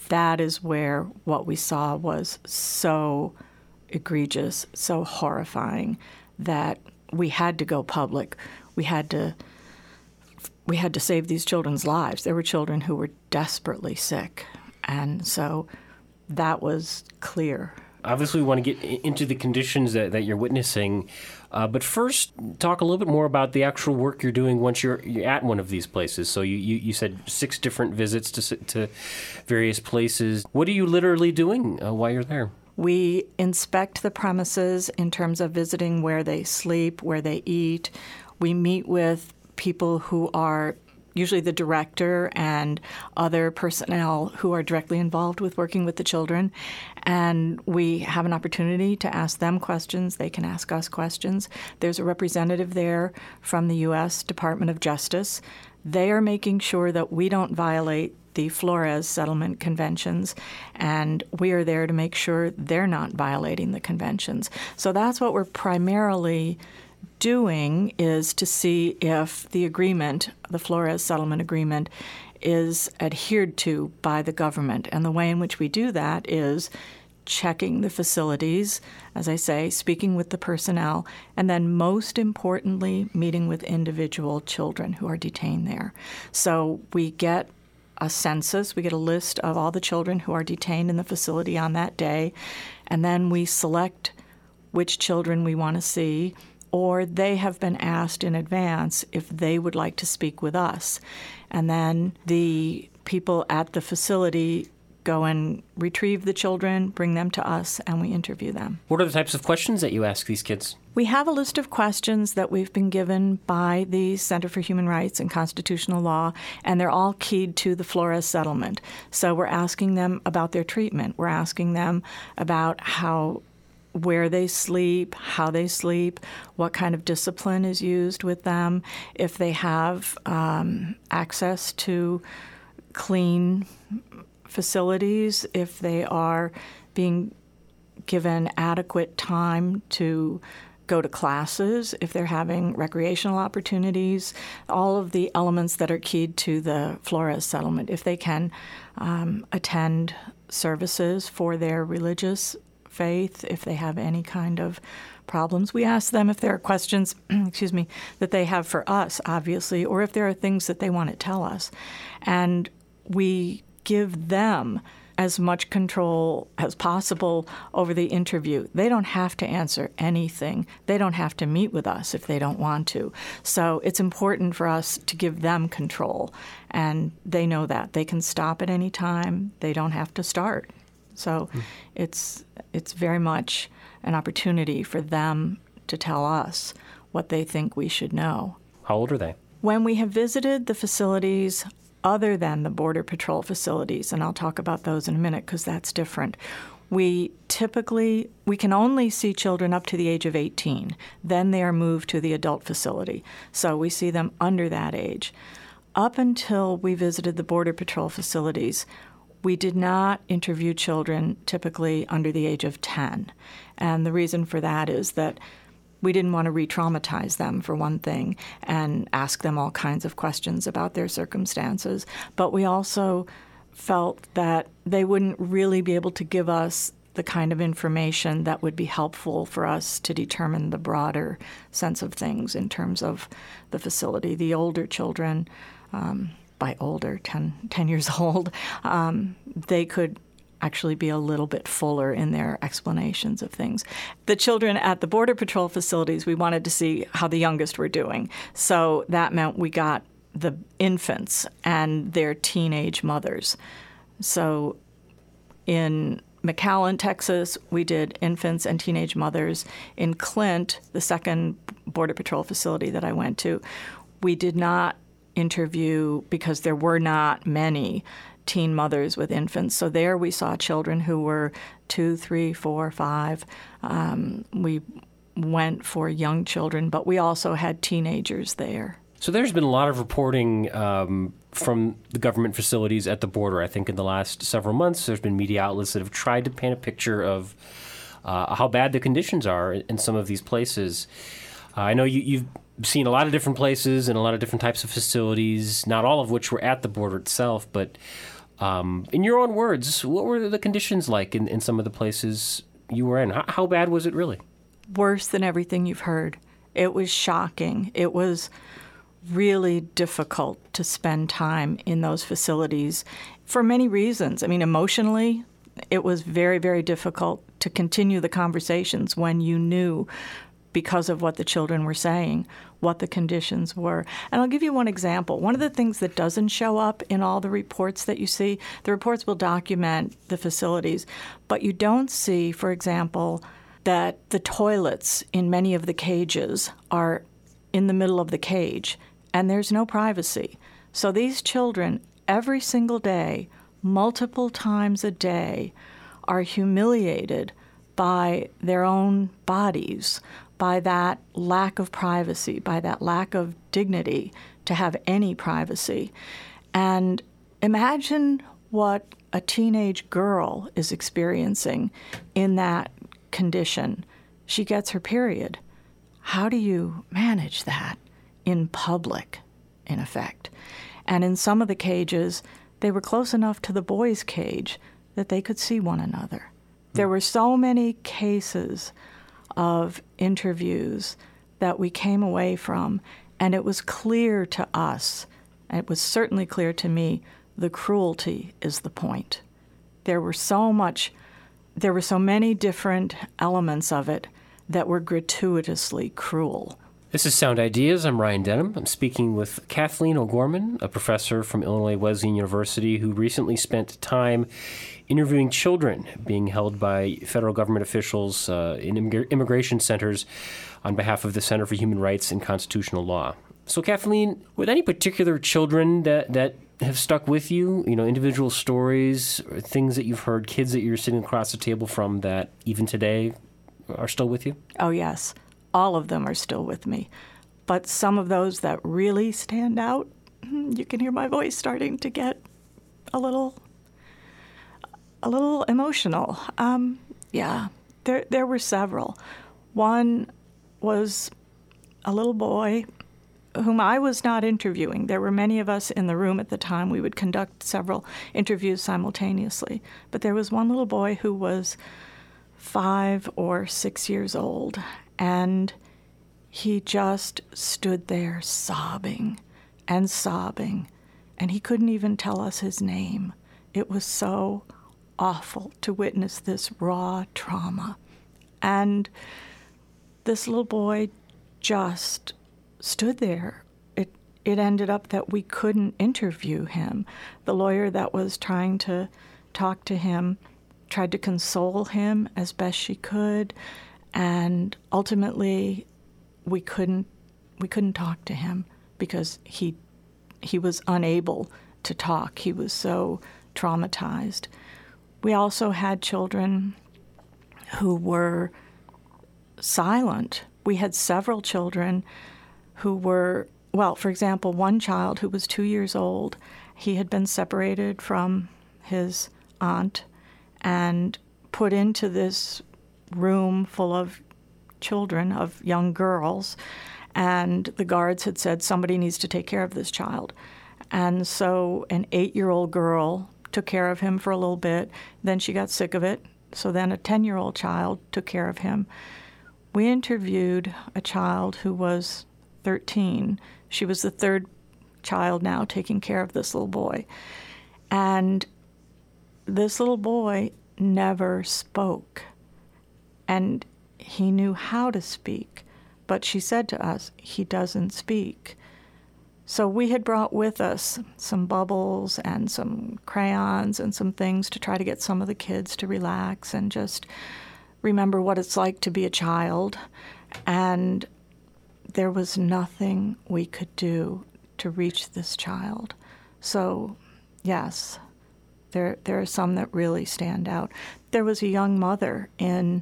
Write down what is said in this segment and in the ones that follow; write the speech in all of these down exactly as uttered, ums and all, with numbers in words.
that is where what we saw was so egregious, so horrifying that we had to go public. We had to we had to save these children's lives. There were children who were desperately sick, and so that was clear. Obviously, we want to get into the conditions that, that you're witnessing, uh, but first, talk a little bit more about the actual work you're doing once you're, you're at one of these places. So you, you, you said six different visits to, to various places. What are you literally doing uh, while you're there? We inspect the premises in terms of visiting where they sleep, where they eat. We meet with people who are usually the director and other personnel who are directly involved with working with the children. And we have an opportunity to ask them questions. They can ask us questions. There's a representative there from the U S Department of Justice. They are making sure that we don't violate the Flores Settlement Conventions, and we are there to make sure they're not violating the conventions. So that's what we're primarily doing, is to see if the agreement, the Flores Settlement Agreement, is adhered to by the government. And the way in which we do that is checking the facilities, as I say, speaking with the personnel, and then most importantly, meeting with individual children who are detained there. So we get a census, we get a list of all the children who are detained in the facility on that day, and then we select which children we want to see, or they have been asked in advance if they would like to speak with us. And then the people at the facility go and retrieve the children, bring them to us, and we interview them. What are the types of questions that you ask these kids? We have a list of questions that we've been given by the Center for Human Rights and Constitutional Law, and they're all keyed to the Flores settlement. So we're asking them about their treatment. We're asking them about how where they sleep, how they sleep, what kind of discipline is used with them, if they have um, access to clean facilities, if they are being given adequate time to go to classes, if they're having recreational opportunities, all of the elements that are keyed to the Flores settlement, if they can um, attend services for their religious faith, if they have any kind of problems. We ask them if there are questions, excuse me, that they have for us, obviously, or if there are things that they want to tell us. And we give them as much control as possible over the interview. They don't have to answer anything. They don't have to meet with us if they don't want to. So it's important for us to give them control, and they know that. They can stop at any time. They don't have to start. So mm. it's it's very much an opportunity for them to tell us what they think we should know. How old are they? When we have visited the facilities other than the Border Patrol facilities, and I'll talk about those in a minute because that's different, we typically, we can only see children up to the age of eighteen. Then they are moved to the adult facility. So we see them under that age. Up until we visited the Border Patrol facilities, we did not interview children typically under the age of ten. And the reason for that is that we didn't want to re-traumatize them, for one thing, and ask them all kinds of questions about their circumstances. But we also felt that they wouldn't really be able to give us the kind of information that would be helpful for us to determine the broader sense of things in terms of the facility. The older children, um, by older, ten, ten years old, um, they could actually be a little bit fuller in their explanations of things. The children at the Border Patrol facilities, we wanted to see how the youngest were doing. So that meant we got the infants and their teenage mothers. So in McAllen, Texas, we did infants and teenage mothers. In Clint, the second Border Patrol facility that I went to, we did not interview because there were not many teen mothers with infants. So there we saw children who were two, three, four, five. Um, we went for young children, but we also had teenagers there. So there's been a lot of reporting um, from the government facilities at the border. I think in the last several months, there's been media outlets that have tried to paint a picture of uh, how bad the conditions are in some of these places. Uh, I know you, you've seen a lot of different places and a lot of different types of facilities, not all of which were at the border itself, but Um, in your own words, what were the conditions like in, in some of the places you were in? How, how bad was it really? Worse than everything you've heard. It was shocking. It was really difficult to spend time in those facilities for many reasons. I mean, emotionally, it was very, very difficult to continue the conversations when you knew, because of what the children were saying, what the conditions were. And I'll give you one example. One of the things that doesn't show up in all the reports that you see, the reports will document the facilities, but you don't see, for example, that the toilets in many of the cages are in the middle of the cage, and there's no privacy. So these children, every single day, multiple times a day, are humiliated by their own bodies, by that lack of privacy, by that lack of dignity to have any privacy. And imagine what a teenage girl is experiencing in that condition. She gets her period. How do you manage that in public, in effect? And in some of the cages, they were close enough to the boys' cage that they could see one another. There were so many cases of interviews that we came away from, and it was clear to us, and it was certainly clear to me, the cruelty is the point. There were so much, there were so many different elements of it that were gratuitously cruel. This is Sound Ideas. I'm Ryan Denham. I'm speaking with Kathleen O'Gorman, a professor from Illinois Wesleyan University who recently spent time interviewing children being held by federal government officials uh, in immig- immigration centers on behalf of the Center for Human Rights and Constitutional Law. So, Kathleen, were there any particular children that, that have stuck with you, you know, individual stories, or things that you've heard, kids that you're sitting across the table from that even today are still with you? Oh, yes. All of them are still with me. But some of those that really stand out, you can hear my voice starting to get a little a little emotional. Um, yeah, there there were several. One was a little boy whom I was not interviewing. There were many of us in the room at the time. We would conduct several interviews simultaneously. But there was one little boy who was five or six years old, and he just stood there sobbing and sobbing, and he couldn't even tell us his name. It was so awful to witness this raw trauma. And this little boy just stood there. It it ended up that we couldn't interview him. The lawyer that was trying to talk to him tried to console him as best she could, and ultimately we couldn't we couldn't talk to him because he he was unable to talk. He was so traumatized. We also had children who were silent. We had several children who were, well, for example, one child who was two years old, he had been separated from his aunt and put into this room full of children, of young girls, and the guards had said, somebody needs to take care of this child. And so an eight-year-old girl took care of him for a little bit. Then she got sick of it. So then a ten-year-old child took care of him. We interviewed a child who was thirteen. She was the third child now taking care of this little boy. And this little boy never spoke. And he knew how to speak. But she said to us, he doesn't speak. So we had brought with us some bubbles and some crayons and some things to try to get some of the kids to relax and just remember what it's like to be a child. And there was nothing we could do to reach this child. So, yes, there there are some that really stand out. There was a young mother in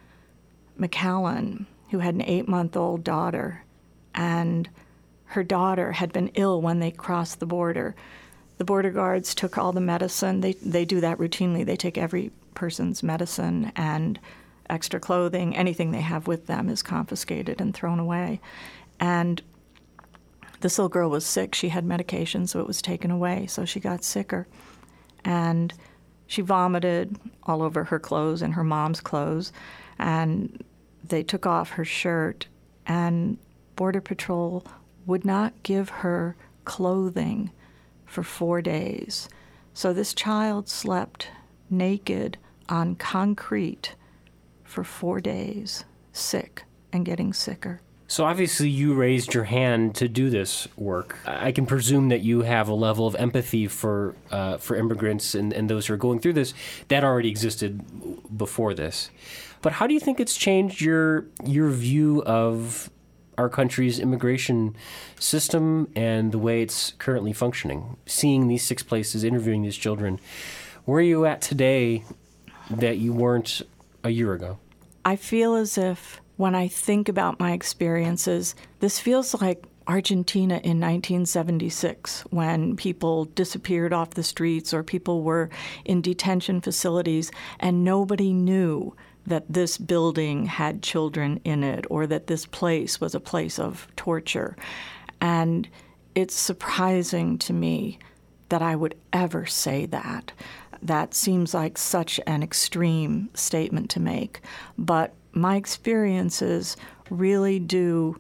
McAllen who had an eight-month-old daughter, and her daughter had been ill when they crossed the border. The border guards took all the medicine. They they do that routinely. They take every person's medicine and extra clothing. Anything they have with them is confiscated and thrown away. And this little girl was sick. She had medication, so it was taken away. So she got sicker. and she vomited all over her clothes and her mom's clothes, and they took off her shirt, and Border Patrol would not give her clothing for four days. So this child slept naked on concrete for four days, sick and getting sicker. So obviously you raised your hand to do this work. I can presume that you have a level of empathy for uh, for immigrants and, and those who are going through this that already existed before this. But how do you think it's changed your your view of our country's immigration system and the way it's currently functioning? Seeing these six places, interviewing these children, where are you at today that you weren't a year ago? I feel as if when I think about my experiences, this feels like Argentina in nineteen seventy-six, when people disappeared off the streets or people were in detention facilities and nobody knew that this building had children in it or that this place was a place of torture. And it's surprising to me that I would ever say that. That seems like such an extreme statement to make. But my experiences really do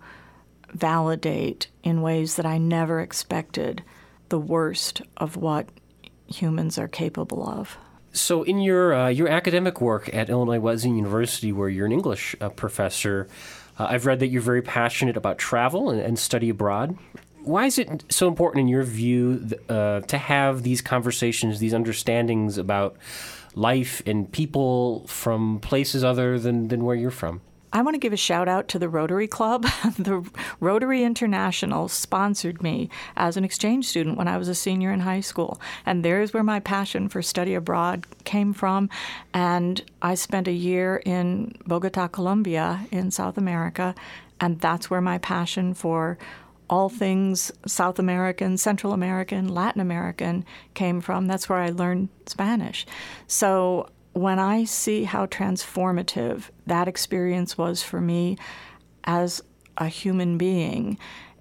validate in ways that I never expected the worst of what humans are capable of. So in your uh, your academic work at Illinois Wesleyan University, where you're an English uh, professor, uh, I've read that you're very passionate about travel and, and study abroad. Why is it so important in your view uh, to have these conversations, these understandings about life and people from places other than, than where you're from? I want to give a shout out to the Rotary Club. The Rotary International sponsored me as an exchange student when I was a senior in high school. And there's where my passion for study abroad came from. And I spent a year in Bogota, Colombia, in South America. And that's where my passion for all things South American, Central American, Latin American came from. That's where I learned Spanish. So when I see how transformative that experience was for me as a human being,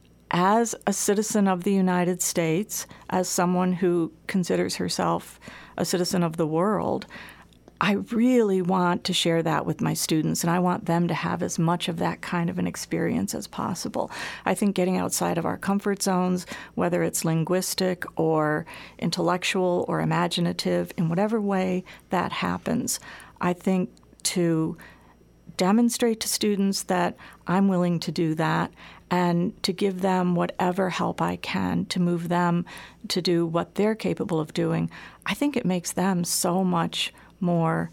as a citizen of the United States, as someone who considers herself a citizen of the world, I really want to share that with my students, and I want them to have as much of that kind of an experience as possible. I think getting outside of our comfort zones, whether it's linguistic or intellectual or imaginative, in whatever way that happens, I think to demonstrate to students that I'm willing to do that and to give them whatever help I can to move them to do what they're capable of doing, I think it makes them so much more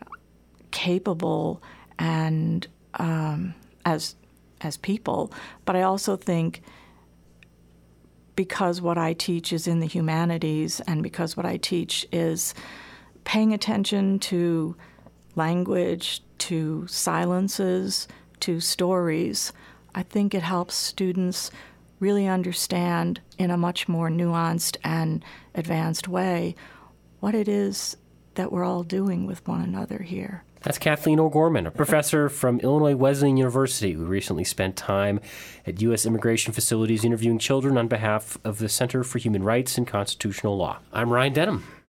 capable and um, as as people. But I also think because what I teach is in the humanities and because what I teach is paying attention to language, to silences, to stories, I think it helps students really understand in a much more nuanced and advanced way what it is that we're all doing with one another here. That's Kathleen O'Gorman, a professor from Illinois Wesleyan University who recently spent time at U S immigration facilities interviewing children on behalf of the Center for Human Rights and Constitutional Law. I'm Ryan Denham.